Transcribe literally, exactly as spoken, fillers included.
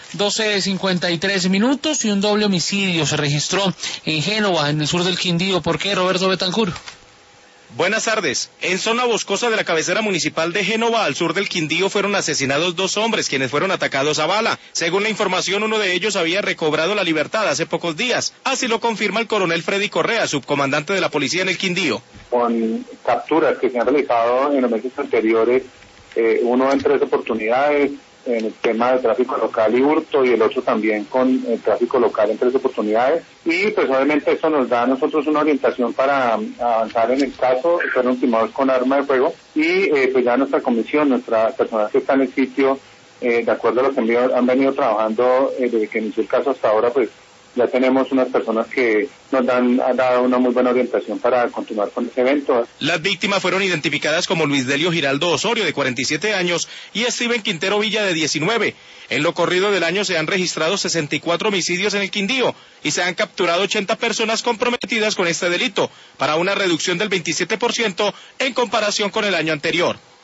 doce cincuenta y tres minutos y un doble homicidio se registró en Génova, en el sur del Quindío. ¿Por qué, Roberto Betancur? Buenas tardes. En zona boscosa de la cabecera municipal de Génova, al sur del Quindío, fueron asesinados dos hombres, quienes fueron atacados a bala. Según la información, uno de ellos había recobrado la libertad hace pocos días. Así lo confirma el coronel Freddy Correa, subcomandante de la policía en el Quindío. Con capturas que se han realizado en los meses anteriores, eh, uno en tres oportunidades, en el tema de tráfico local y hurto, y el otro también con el tráfico local en tres oportunidades. Y pues obviamente eso nos da a nosotros una orientación para avanzar en el caso. Fueron ultimados con arma de fuego y eh, pues ya nuestra comisión, nuestra personal que está en el sitio, eh, de acuerdo a lo que han, han venido trabajando eh, desde que inició el caso hasta ahora, pues ya tenemos unas personas que nos dan, han dado una muy buena orientación para continuar con ese evento. Las víctimas fueron identificadas como Luis Delio Giraldo Osorio, de cuarenta y siete años, y Steven Quintero Villa, de diecinueve. En lo corrido del año se han registrado sesenta y cuatro homicidios en el Quindío y se han capturado ochenta personas comprometidas con este delito, para una reducción del veintisiete por ciento en comparación con el año anterior.